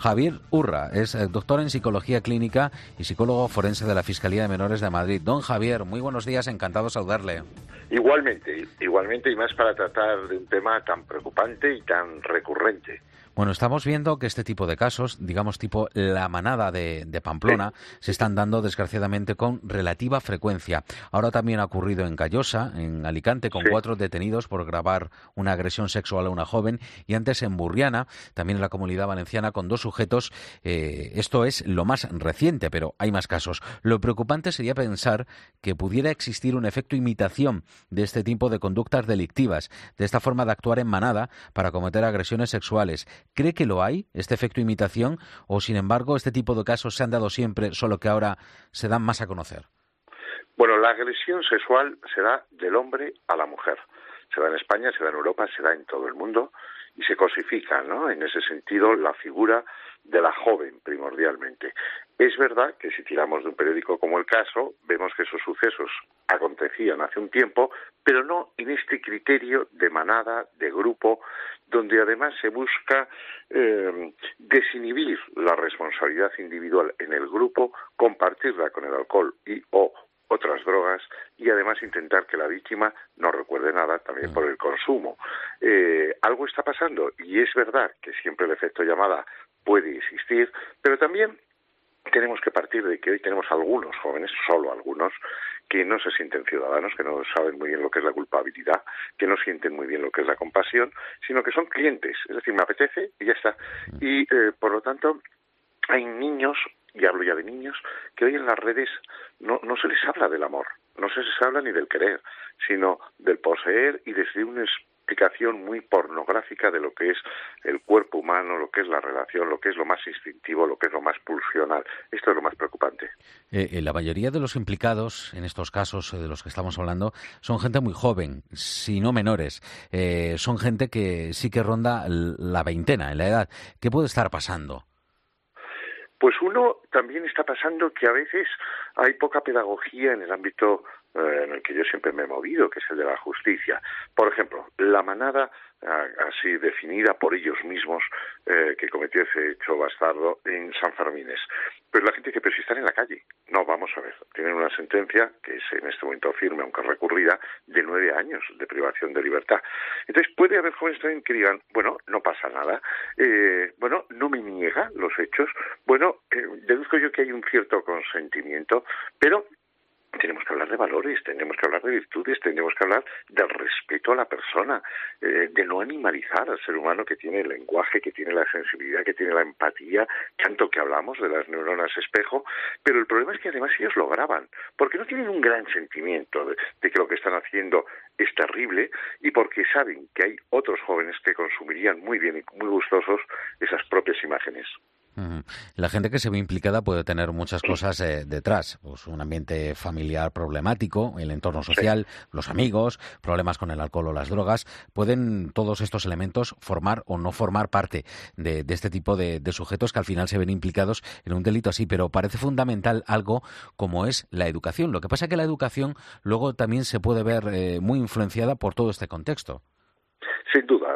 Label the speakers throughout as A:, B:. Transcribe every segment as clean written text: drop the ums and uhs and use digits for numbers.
A: Javier Urra es doctor en Psicología Clínica y psicólogo forense de la Fiscalía de Menores de Madrid. Don Javier, muy buenos días, encantado de saludarle.
B: Igualmente, y más para tratar de un tema tan preocupante y tan recurrente.
A: Bueno, estamos viendo que este tipo de casos, digamos tipo la manada de Pamplona, se están dando desgraciadamente con relativa frecuencia. Ahora también ha ocurrido en Callosa, en Alicante, con 4 detenidos por grabar una agresión sexual a una joven, y antes en Burriana, también en la Comunidad Valenciana, con 2 sujetos. Esto es lo más reciente, pero hay más casos. Lo preocupante sería pensar que pudiera existir un efecto imitación de este tipo de conductas delictivas, de esta forma de actuar en manada para cometer agresiones sexuales. ¿Cree que lo hay, este efecto imitación, o sin embargo este tipo de casos se han dado siempre, solo que ahora se dan más a conocer?
B: Bueno, la agresión sexual se da del hombre a la mujer. Se da en España, se da en Europa, se da en todo el mundo y se cosifica, ¿no? En ese sentido, la figura de la joven, primordialmente. Es verdad que si tiramos de un periódico como El Caso, vemos que esos sucesos acontecían hace un tiempo, pero no en este criterio de manada, de grupo, donde además se busca desinhibir la responsabilidad individual en el grupo, compartirla con el alcohol y o otras drogas y además intentar que la víctima no recuerde nada también por el consumo. Algo está pasando y es verdad que siempre el efecto llamada puede existir, pero también tenemos que partir de que hoy tenemos algunos jóvenes, solo algunos, que no se sienten ciudadanos, que no saben muy bien lo que es la culpabilidad, que no sienten muy bien lo que es la compasión, sino que son clientes, es decir, me apetece y ya está. Y por lo tanto, hay niños, y hablo ya de niños, que hoy en las redes no se les habla del amor, no se les habla ni del querer, sino del poseer y desde una explicación muy pornográfica de lo que es el cuerpo humano, lo que es la relación, lo que es lo más instintivo, lo que es lo más pulsional. Esto es lo más preocupante.
A: La mayoría de los implicados en estos casos de los que estamos hablando son gente muy joven, si no menores. Son gente que sí que ronda la veintena en la edad. ¿Qué puede estar pasando?
B: Pues uno también está pasando que a veces hay poca pedagogía en el ámbito en el que yo siempre me he movido, que es el de la justicia. Por ejemplo, la manada, así definida por ellos mismos, que cometió ese hecho bastardo en San Fermines. Pero la gente dice, pero si están en la calle. No, vamos a ver, tienen una sentencia, que es en este momento firme, aunque recurrida, de 9 años de privación de libertad. Entonces, puede haber jóvenes también que digan, bueno, no pasa nada, no me niega los hechos, deduzco yo que hay un cierto consentimiento, pero tenemos que hablar de valores, tenemos que hablar de virtudes, tenemos que hablar del respeto a la persona, de no animalizar al ser humano que tiene el lenguaje, que tiene la sensibilidad, que tiene la empatía, tanto que hablamos de las neuronas espejo, pero el problema es que además ellos lo graban, porque no tienen un gran sentimiento de que lo que están haciendo es terrible y porque saben que hay otros jóvenes que consumirían muy bien y muy gustosos esas propias imágenes.
A: La gente que se ve implicada puede tener muchas cosas detrás, pues un ambiente familiar problemático, el entorno social, los amigos, problemas con el alcohol o las drogas. Pueden todos estos elementos formar o no formar parte de este tipo de sujetos que al final se ven implicados en un delito así, pero parece fundamental algo como es la educación. Lo que pasa es que la educación luego también se puede ver muy influenciada por todo este contexto.
B: Sin duda,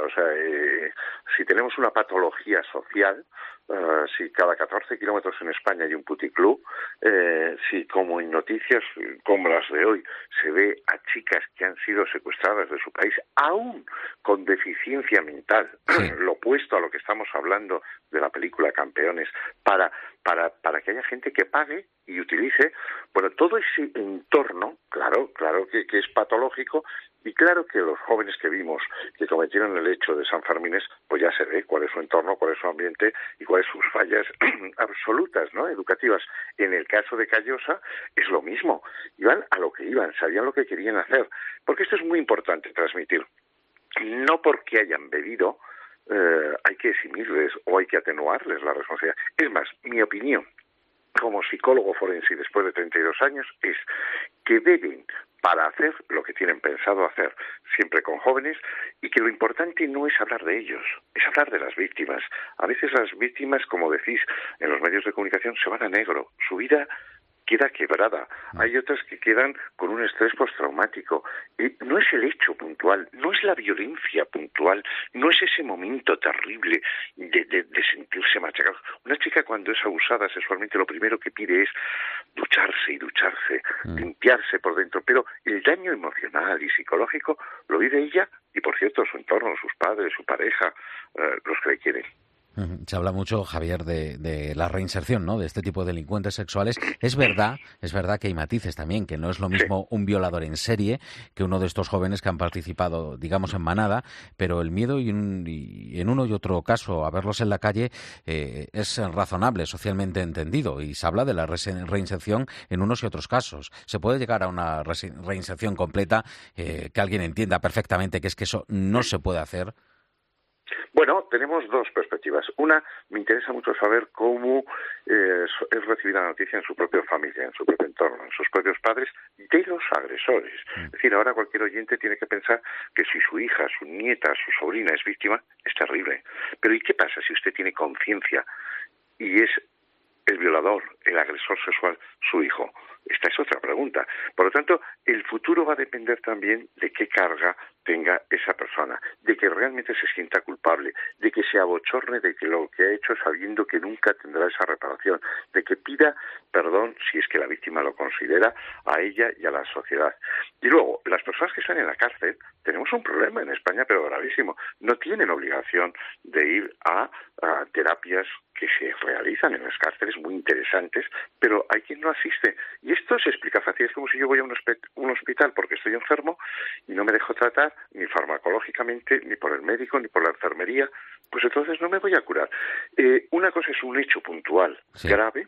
B: si tenemos una patología social, si cada 14 kilómetros en España hay un puticlub, si como en noticias como las de hoy se ve a chicas que han sido secuestradas de su país, aún con deficiencia mental, lo opuesto a lo que estamos hablando de la película Campeones, para que haya gente que pague y utilice, todo ese entorno, claro que es patológico, y claro que los jóvenes que vimos que cometieron el hecho de San Fermines, pues ya se ve cuál es su entorno, cuál es su ambiente y cuáles sus fallas absolutas, ¿no?, educativas. En el caso de Callosa es lo mismo, iban a lo que iban, sabían lo que querían hacer, porque esto es muy importante transmitir. No porque hayan bebido hay que eximirles o hay que atenuarles la responsabilidad. Es más, mi opinión como psicólogo forense después de 32 años es que deben, para hacer lo que tienen pensado hacer, siempre con jóvenes, y que lo importante no es hablar de ellos, es hablar de las víctimas. A veces las víctimas, como decís en los medios de comunicación, se van a negro. Su vida queda quebrada, hay otras que quedan con un estrés postraumático. No es el hecho puntual, no es la violencia puntual, no es ese momento terrible de sentirse machacado. Una chica cuando es abusada sexualmente lo primero que pide es ducharse y ducharse, limpiarse por dentro, pero el daño emocional y psicológico lo vive ella y, por cierto, su entorno, sus padres, su pareja, los que le quieren.
A: Se habla mucho, Javier, de la reinserción, ¿no?, de este tipo de delincuentes sexuales. Es verdad que hay matices también, que no es lo mismo un violador en serie que uno de estos jóvenes que han participado, digamos, en manada, pero el miedo y en uno y otro caso a verlos en la calle es razonable, socialmente entendido, y se habla de la reinserción en unos y otros casos. Se puede llegar a una reinserción completa, que alguien entienda perfectamente que es que eso no se puede hacer.
B: Bueno, tenemos dos perspectivas. Una, me interesa mucho saber cómo es recibida la noticia en su propia familia, en su propio entorno, en sus propios padres, de los agresores. Es decir, ahora cualquier oyente tiene que pensar que si su hija, su nieta, su sobrina es víctima, es terrible. Pero ¿y qué pasa si usted tiene conciencia y es el violador, el agresor sexual, su hijo? Esta es otra pregunta. Por lo tanto, el futuro va a depender también de qué carga tenga esa persona, de que realmente se sienta culpable, de que se abochorne de que lo que ha hecho sabiendo que nunca tendrá esa reparación, de que pida perdón, si es que la víctima lo considera, a ella y a la sociedad. Y luego, las personas que están en la cárcel, tenemos un problema en España, pero gravísimo. No tienen obligación de ir a terapias que se realizan en las cárceles, muy interesantes, pero hay quien no asiste. Y esto se explica fácil. Es como si yo voy a un hospital porque estoy enfermo y no me dejo tratar ni farmacológicamente, ni por el médico, ni por la enfermería, pues entonces no me voy a curar. Una cosa es un hecho puntual grave,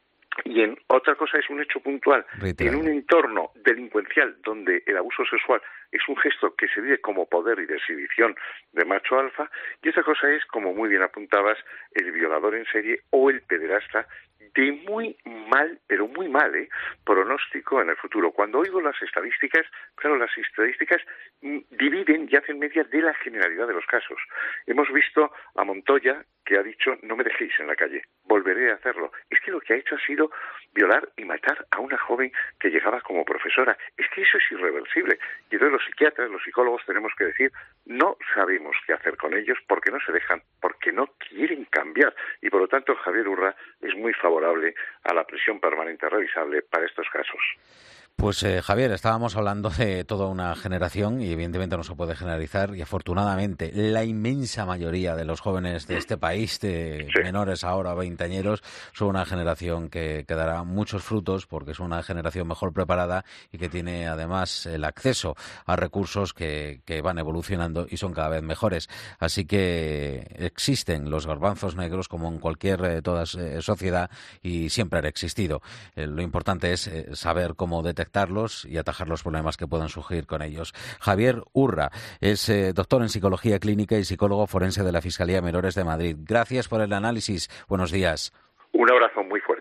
B: y otra cosa es un hecho puntual en un entorno delincuencial donde el abuso sexual es un gesto que se vive como poder y de exhibición de macho alfa, y otra cosa es, como muy bien apuntabas, el violador en serie o el pederasta de muy mal, pero muy mal, pronóstico en el futuro. Cuando oigo las estadísticas, claro, las estadísticas dividen y hacen media de la generalidad de los casos. Hemos visto a Montoya, que ha dicho, no me dejéis en la calle, volveré a hacerlo. Es que lo que ha hecho ha sido violar y matar a una joven que llegaba como profesora. Es que eso es irreversible. Y entonces los psiquiatras, los psicólogos tenemos que decir, no sabemos qué hacer con ellos porque no se dejan, porque no quieren cambiar. Y por lo tanto, Javier Urra es muy favorable a la prisión permanente revisable para estos casos.
A: Pues Javier, estábamos hablando de toda una generación y evidentemente no se puede generalizar, y afortunadamente la inmensa mayoría de los jóvenes de este país, de menores ahora, veinteañeros, son una generación que dará muchos frutos porque es una generación mejor preparada y que tiene además el acceso a recursos que van evolucionando y son cada vez mejores. Así que existen los garbanzos negros como en cualquier sociedad y siempre han existido. Lo importante es saber cómo detectarlos y atajar los problemas que puedan surgir con ellos. Javier Urra es doctor en Psicología Clínica y psicólogo forense de la Fiscalía de Menores de Madrid. Gracias por el análisis. Buenos días.
B: Un abrazo muy fuerte.